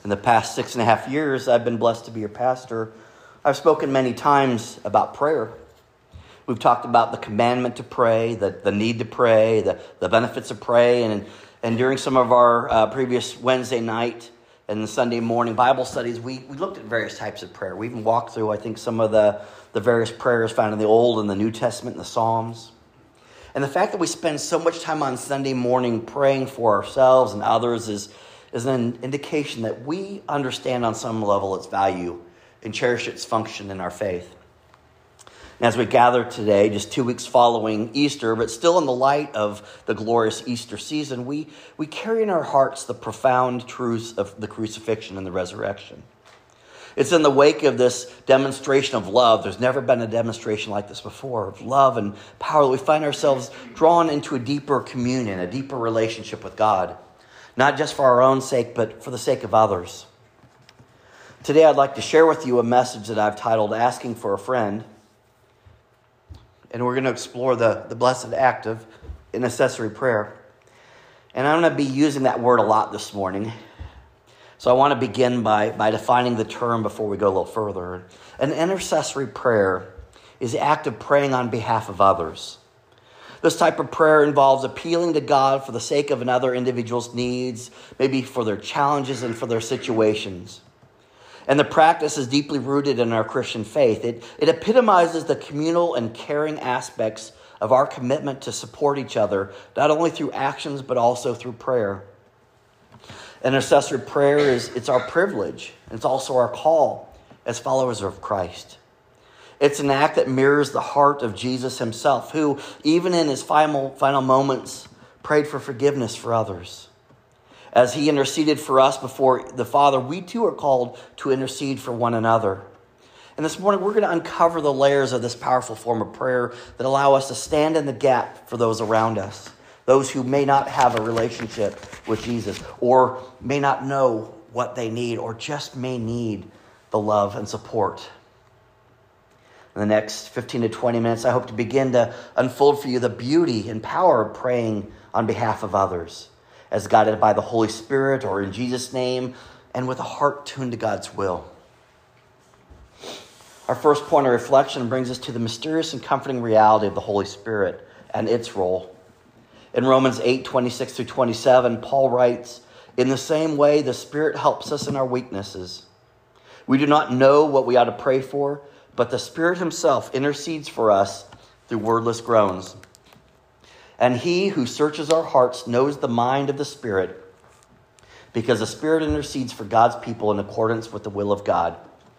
In the past 6.5 years, I've been blessed to be your pastor. I've spoken many times about prayer. We've talked about the commandment to pray, the need to pray, the benefits of pray, and during some of our previous Wednesday night and Sunday morning Bible studies, we looked at various types of prayer. We even walked through, I think, some of the various prayers found in the Old and the New Testament and the Psalms. And the fact that we spend so much time on Sunday morning praying for ourselves and others is an indication that we understand on some level its value and cherish its function in our faith. And as we gather today, just 2 weeks following Easter, but still in the light of the glorious Easter season, we carry in our hearts the profound truths of the crucifixion and the resurrection. It's in the wake of this demonstration of love. There's never been a demonstration like this before, of love and power, that we find ourselves drawn into a deeper communion, a deeper relationship with God. Not just for our own sake, but for the sake of others. Today I'd like to share with you a message that I've titled Asking for a Friend. And we're going to explore the blessed act of intercessory prayer. And I'm going to be using that word a lot this morning. So I want to begin by defining the term before we go a little further. An intercessory prayer is the act of praying on behalf of others. This type of prayer involves appealing to God for the sake of another individual's needs, maybe for their challenges and for their situations. And the practice is deeply rooted in our Christian faith. It epitomizes the communal and caring aspects of our commitment to support each other, not only through actions, but also through prayer. Intercessory prayer it's our privilege, and it's also our call as followers of Christ. It's an act that mirrors the heart of Jesus himself, who, even in his final moments, prayed for forgiveness for others. As he interceded for us before the Father, we too are called to intercede for one another. And this morning, we're going to uncover the layers of this powerful form of prayer that allow us to stand in the gap for those around us, those who may not have a relationship with Jesus, or may not know what they need, or just may need the love and support. In the next 15 to 20 minutes, I hope to begin to unfold for you the beauty and power of praying on behalf of others, as guided by the Holy Spirit or in Jesus' name, and with a heart tuned to God's will. Our first point of reflection brings us to the mysterious and comforting reality of the Holy Spirit and its role. In Romans 8:26-27, Paul writes, "In the same way, the Spirit helps us in our weaknesses. We do not know what we ought to pray for, but the Spirit himself intercedes for us through wordless groans. And he who searches our hearts knows the mind of the Spirit, because the Spirit intercedes for God's people in accordance with the will of God."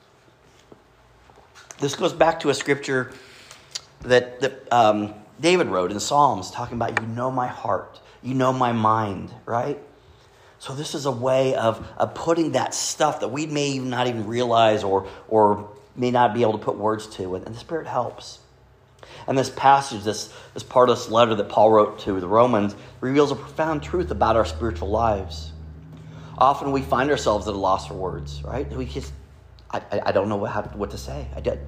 This goes back to a scripture that David wrote in Psalms, talking about, you know my heart, you know my mind, right? So this is a way of putting that stuff that we may not even realize or may not be able to put words to, and the Spirit helps. And this passage, this part of this letter that Paul wrote to the Romans, reveals a profound truth about our spiritual lives. Often we find ourselves at a loss for words, right? I don't know what to say.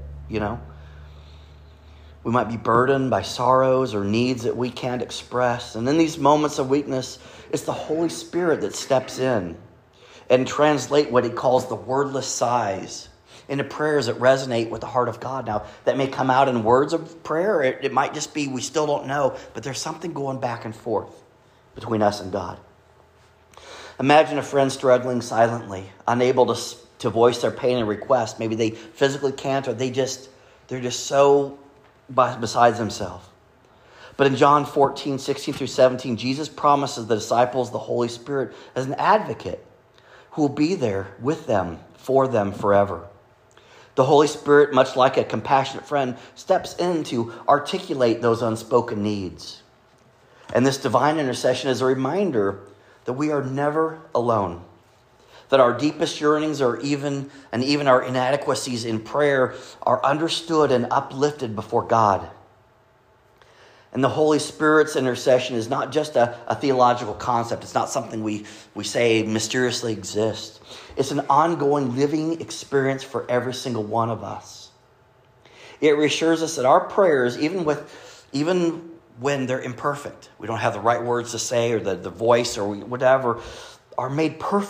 We might be burdened by sorrows or needs that we can't express. And in these moments of weakness, it's the Holy Spirit that steps in and translate what he calls the wordless sighs into prayers that resonate with the heart of God. Now, that may come out in words of prayer. It might just be, we still don't know, but there's something going back and forth between us and God. Imagine a friend struggling silently, unable to voice their pain and request. Maybe they physically can't, or they're just so besides themselves. But in John 14:16-17, Jesus promises the disciples the Holy Spirit as an advocate who will be there with them, for them forever. The Holy Spirit, much like a compassionate friend, steps in to articulate those unspoken needs. And this divine intercession is a reminder that we are never alone, that our deepest yearnings and even our inadequacies in prayer are understood and uplifted before God. And the Holy Spirit's intercession is not just a theological concept. It's not something we say mysteriously exists. It's an ongoing living experience for every single one of us. It reassures us that our prayers, even when they're imperfect, we don't have the right words to say or the voice or whatever, are made perfect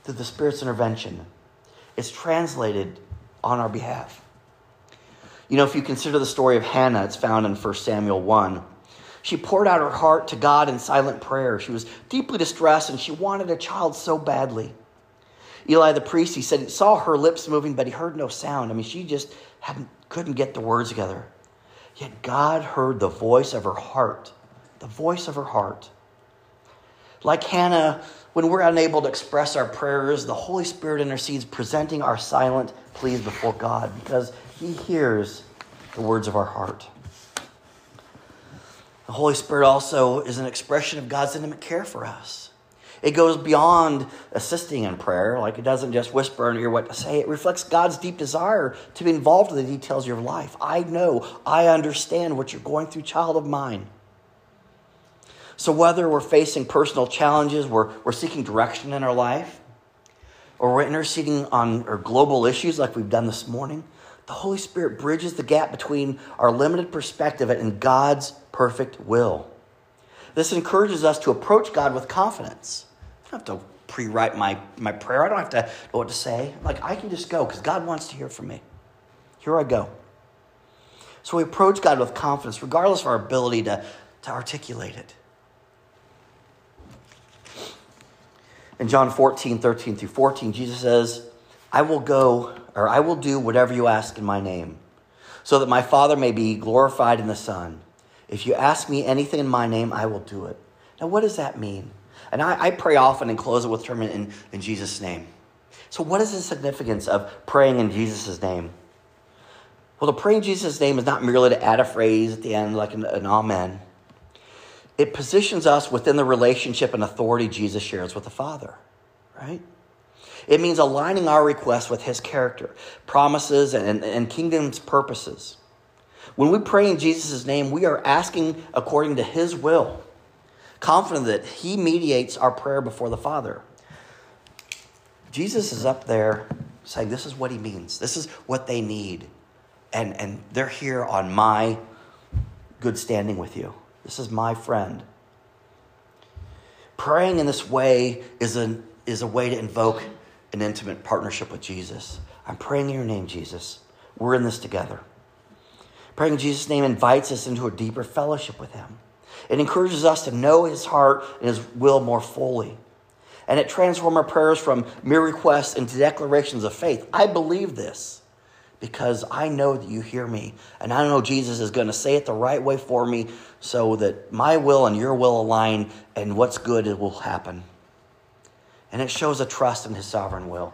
through the Spirit's intervention. It's translated on our behalf. You know, if you consider the story of Hannah, it's found in 1 Samuel 1. She poured out her heart to God in silent prayer. She was deeply distressed and she wanted a child so badly. Eli the priest, he said he saw her lips moving, but he heard no sound. I mean, she just couldn't get the words together. Yet God heard the voice of her heart. The voice of her heart. Like Hannah, when we're unable to express our prayers, the Holy Spirit intercedes, presenting our silent pleas before God because he hears the words of our heart. The Holy Spirit also is an expression of God's intimate care for us. It goes beyond assisting in prayer, like it doesn't just whisper in your ear what to say. It reflects God's deep desire to be involved in the details of your life. I know, I understand what you're going through, child of mine. So whether we're facing personal challenges, we're seeking direction in our life, or we're interceding on our global issues like we've done this morning, the Holy Spirit bridges the gap between our limited perspective and God's perfect will. This encourages us to approach God with confidence. I don't have to pre-write my prayer. I don't have to know what to say. Like, I can just go because God wants to hear from me. Here I go. So we approach God with confidence, regardless of our ability to articulate it. In John 14:13-14, Jesus says, I will do whatever you ask in my name, so that my Father may be glorified in the Son. If you ask me anything in my name, I will do it. Now, what does that mean? And I pray often and close it with term in Jesus' name. So what is the significance of praying in Jesus' name? Well, to pray in Jesus' name is not merely to add a phrase at the end like an amen. It positions us within the relationship and authority Jesus shares with the Father, right? It means aligning our requests with his character, promises, and kingdom's purposes. When we pray in Jesus' name, we are asking according to his will, confident that he mediates our prayer before the Father. Jesus is up there saying, this is what he means. This is what they need. And they're here on my good standing with you. This is my friend. Praying in this way is a way to invoke an intimate partnership with Jesus. I'm praying in your name, Jesus. We're in this together. Praying in Jesus' name invites us into a deeper fellowship with him. It encourages us to know his heart and his will more fully. And it transforms our prayers from mere requests into declarations of faith. I believe this because I know that you hear me. And I know Jesus is going to say it the right way for me so that my will and your will align and what's good will happen. And it shows a trust in his sovereign will.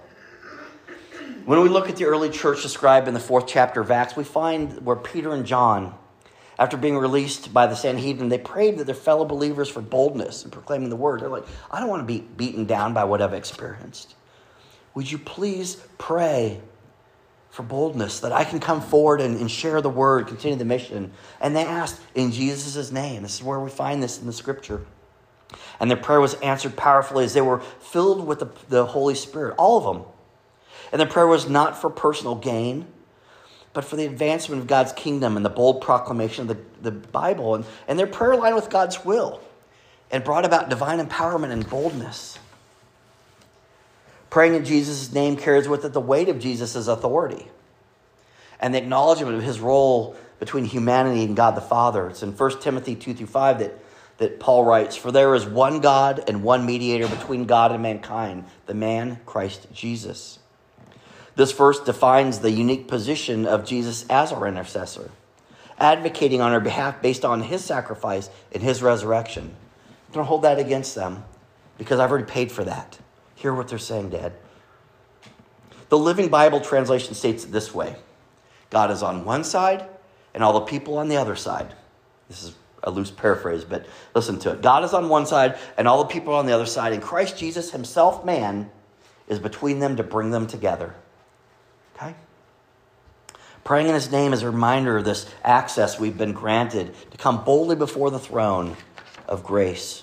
When we look at the early church described in the 4th chapter of Acts, we find where Peter and John, after being released by the Sanhedrin, they prayed to their fellow believers for boldness in proclaiming the word. They're like, I don't want to be beaten down by what I've experienced. Would you please pray for boldness that I can come forward and share the word, continue the mission? And they asked in Jesus' name. This is where we find this in the scripture. And their prayer was answered powerfully as they were filled with the Holy Spirit, all of them. And their prayer was not for personal gain, but for the advancement of God's kingdom and the bold proclamation of the Bible. And their prayer aligned with God's will and brought about divine empowerment and boldness. Praying in Jesus' name carries with it the weight of Jesus' authority and the acknowledgement of his role between humanity and God the Father. It's in 1 Timothy 2-5 that Paul writes, for there is one God and one mediator between God and mankind, the man Christ Jesus. This verse defines the unique position of Jesus as our intercessor, advocating on our behalf based on his sacrifice and his resurrection. Don't hold that against them because I've already paid for that. Hear what they're saying, Dad. The Living Bible translation states it this way. God is on one side and all the people on the other side. This is a loose paraphrase, but listen to it. God is on one side and all the people on the other side, and Christ Jesus himself, man, is between them to bring them together. Okay? Praying in his name is a reminder of this access we've been granted to come boldly before the throne of grace.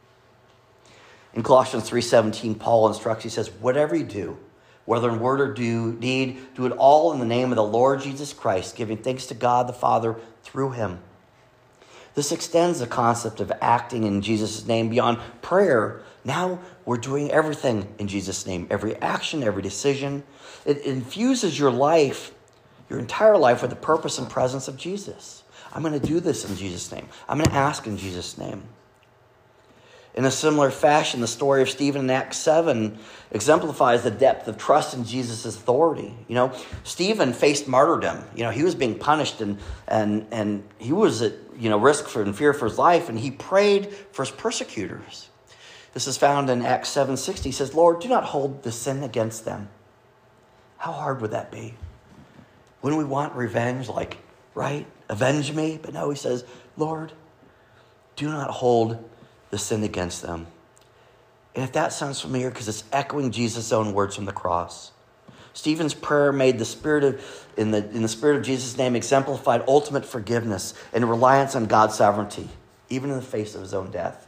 In Colossians 3:17, Paul instructs, he says, whatever you do, whether in word or deed, do it all in the name of the Lord Jesus Christ, giving thanks to God the Father through him. This extends the concept of acting in Jesus' name beyond prayer Now we're doing everything in Jesus' name. Every action, every decision. It infuses your life, your entire life, with the purpose and presence of Jesus. I'm going to do this in Jesus' name. I'm going to ask in Jesus' name. In a similar fashion, the story of Stephen in Acts 7 exemplifies the depth of trust in Jesus' authority. Stephen faced martyrdom. He was being punished and he was at risk for and fear for his life, and he prayed for his persecutors. This is found in Acts 7:60. He says, Lord, do not hold the sin against them. How hard would that be? Wouldn't we want revenge, right? Avenge me? But no, he says, Lord, do not hold the sin against them. And if that sounds familiar, because it's echoing Jesus' own words from the cross. Stephen's prayer made in the spirit of Jesus' name exemplified ultimate forgiveness and reliance on God's sovereignty, even in the face of his own death.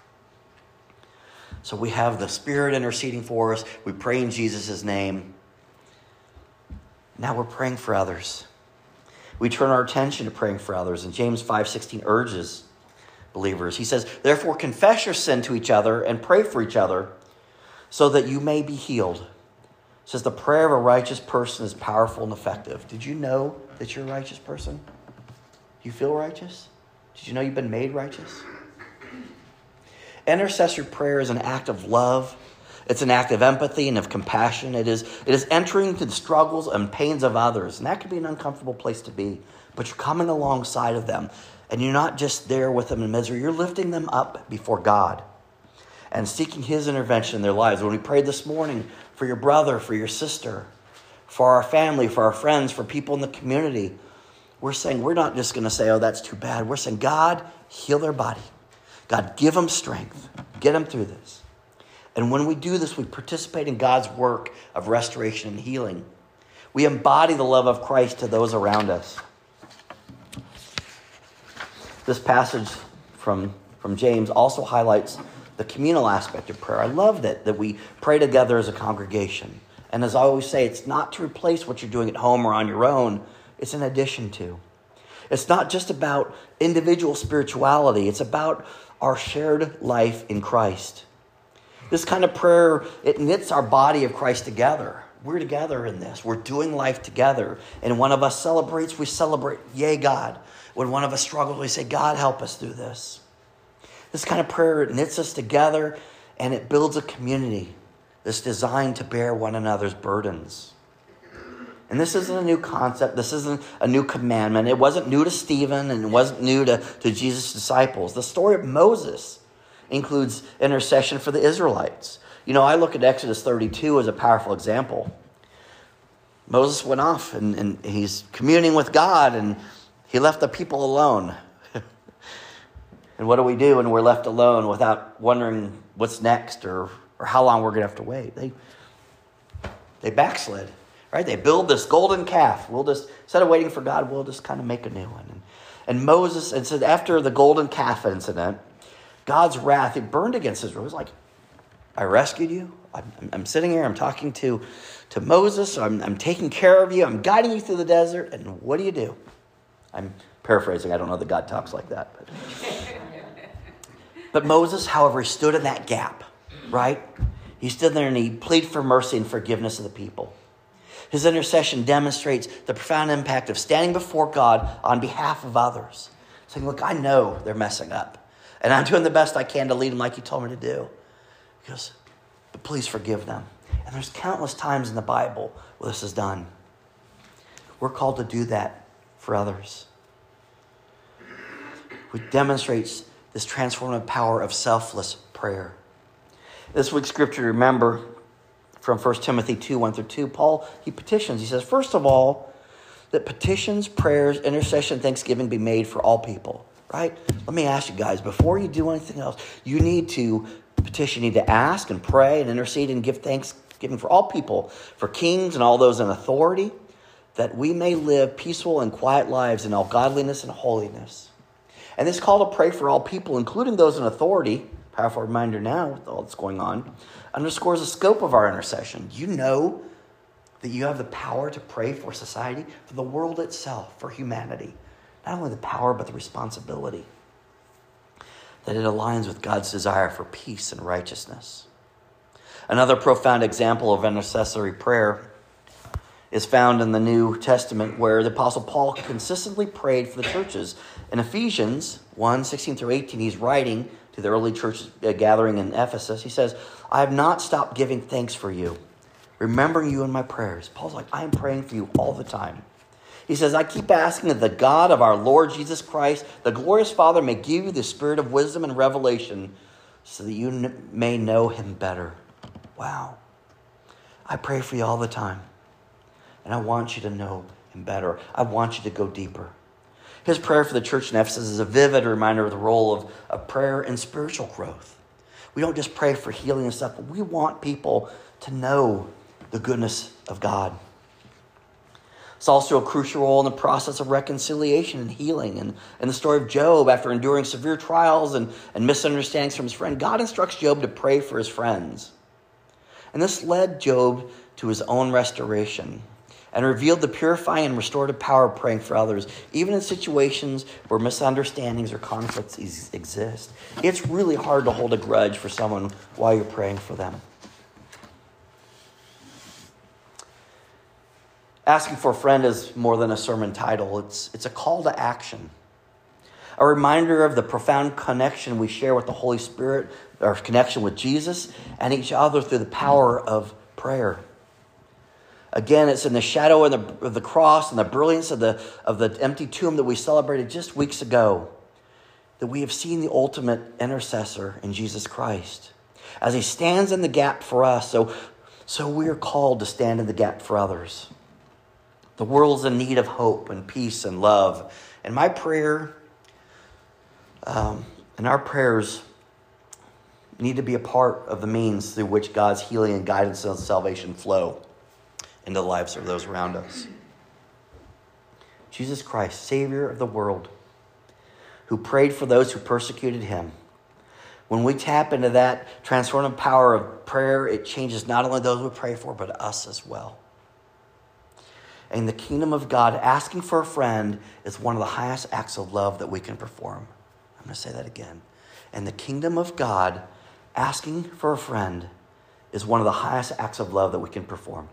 So we have the Spirit interceding for us. We pray in Jesus' name. Now we're praying for others. We turn our attention to praying for others. And James 5:16 urges believers. He says, therefore confess your sin to each other and pray for each other so that you may be healed. It says the prayer of a righteous person is powerful and effective. Did you know that you're a righteous person? Do you feel righteous? Did you know you've been made righteous? Intercessory prayer is an act of love. It's an act of empathy and of compassion. It is entering into the struggles and pains of others. And that can be an uncomfortable place to be. But you're coming alongside of them. And you're not just there with them in misery. You're lifting them up before God and seeking his intervention in their lives. When we prayed this morning for your brother, for your sister, for our family, for our friends, for people in the community, we're saying, we're not just going to say, oh, that's too bad. We're saying, God, heal their body. God, give them strength. Get them through this. And when we do this, we participate in God's work of restoration and healing. We embody the love of Christ to those around us. This passage from James also highlights the communal aspect of prayer. I love that we pray together as a congregation. And as I always say, it's not to replace what you're doing at home or on your own. It's an addition to. It's not just about individual spirituality. It's about our shared life in Christ. This kind of prayer, it knits our body of Christ together. We're together in this. We're doing life together. And one of us celebrates, we celebrate, yay, God. When one of us struggles, we say, God, help us through this. This kind of prayer, it knits us together and it builds a community that's designed to bear one another's burdens. And this isn't a new concept. This isn't a new commandment. It wasn't new to Stephen and it wasn't new to Jesus' disciples. The story of Moses includes intercession for the Israelites. I look at Exodus 32 as a powerful example. Moses went off and he's communing with God and he left the people alone. And what do we do when we're left alone without wondering what's next or how long we're going to have to wait? They backslid, right? They build this golden calf. We'll just, instead of waiting for God, we'll just kind of make a new one. And Moses, and said after the golden calf incident, God's wrath, it burned against Israel. It was like, I rescued you. I'm sitting here. I'm talking to Moses. I'm taking care of you. I'm guiding you through the desert. And what do? I'm paraphrasing. I don't know that God talks like that. But Moses, however, he stood in that gap, right? He stood there and he pleaded for mercy and forgiveness of the people. His intercession demonstrates the profound impact of standing before God on behalf of others. Saying, look, I know they're messing up. And I'm doing the best I can to lead them like you told me to do. Because, but please forgive them. And there's countless times in the Bible where this is done. We're called to do that for others. Which demonstrates this transformative power of selfless prayer. This week's scripture, remember, from 1 Timothy 2, 1-2, Paul, he petitions. He says, first of all, that petitions, prayers, intercession, thanksgiving be made for all people. Right? Let me ask you guys, before you do anything else, you need to petition, you need to ask and pray and intercede and give thanksgiving for all people, for kings and all those in authority, that we may live peaceful and quiet lives in all godliness and holiness. And this call to pray for all people, including those in authority, powerful reminder now with all that's going on, underscores the scope of our intercession. You know that you have the power to pray for society, for the world itself, for humanity. Not only the power, but the responsibility. that it aligns with God's desire for peace and righteousness. Another profound example of intercessory prayer is found in the New Testament, where the Apostle Paul consistently prayed for the churches. In Ephesians 1:16-18, he's writing to the early church gathering in Ephesus. He says, I have not stopped giving thanks for you, remembering you in my prayers. Paul's like, I am praying for you all the time. He says, I keep asking that the God of our Lord Jesus Christ, the glorious Father, may give you the spirit of wisdom and revelation so that you may know him better. Wow. I pray for you all the time. And I want you to know him better. I want you to go deeper. His prayer for the church in Ephesus is a vivid reminder of the role of prayer in spiritual growth. We don't just pray for healing and stuff, but we want people to know the goodness of God. It's also a crucial role in the process of reconciliation and healing. And in the story of Job, after enduring severe trials and misunderstandings from his friend, God instructs Job to pray for his friends. And this led Job to his own restoration and revealed the purifying and restorative power of praying for others, even in situations where misunderstandings or conflicts exist. It's really hard to hold a grudge for someone while you're praying for them. Asking for a friend is more than a sermon title. It's a call to action. A reminder of the profound connection we share with the Holy Spirit, our connection with Jesus and each other through the power of prayer. Again, it's in the shadow of the cross and the brilliance of the empty tomb that we celebrated just weeks ago that we have seen the ultimate intercessor in Jesus Christ. As he stands in the gap for us, so we are called to stand in the gap for others. The world's in need of hope and peace and love. And my prayer and our prayers need to be a part of the means through which God's healing and guidance and salvation flow into the lives of those around us. Jesus Christ, Savior of the world, who prayed for those who persecuted him. When we tap into that transformative power of prayer, it changes not only those we pray for, but us as well. In the kingdom of God, asking for a friend is one of the highest acts of love that we can perform. I'm going to say that again. In the kingdom of God, asking for a friend is one of the highest acts of love that we can perform.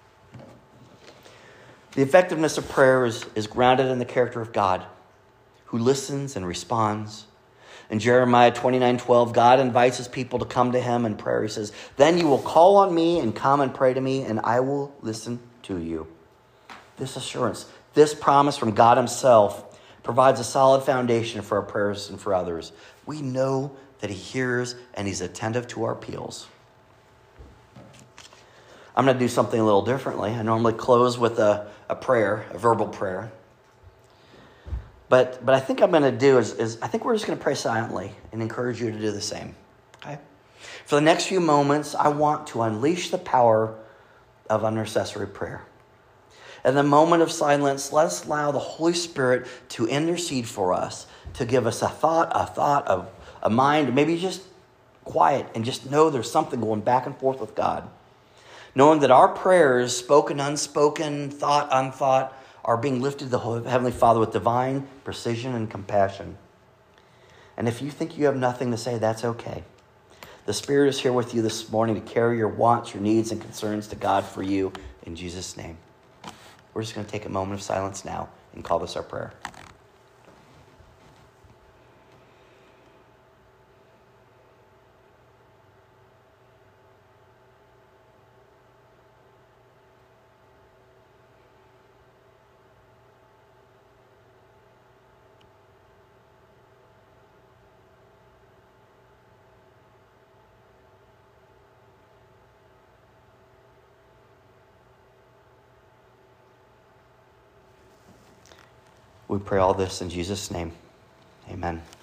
The effectiveness of prayer is grounded in the character of God, who listens and responds. In Jeremiah 29:12, God invites his people to come to him in prayer. He says, then you will call on me and come and pray to me, and I will listen to you. This assurance, this promise from God himself provides a solid foundation for our prayers and for others. We know that he hears and he's attentive to our appeals. I'm going to do something a little differently. I normally close with a prayer, a verbal prayer. But I think I'm going to do is I think we're just going to pray silently and encourage you to do the same. Okay? For the next few moments, I want to unleash the power of intercessory prayer. In the moment of silence, let us allow the Holy Spirit to intercede for us, to give us a thought, a mind, maybe just quiet and just know there's something going back and forth with God. Knowing that our prayers, spoken, unspoken, thought, unthought, are being lifted to the Heavenly Father with divine precision and compassion. And if you think you have nothing to say, that's okay. The Spirit is here with you this morning to carry your wants, your needs, and concerns to God for you in Jesus' name. We're just going to take a moment of silence now and call this our prayer. We pray all this in Jesus' name. Amen.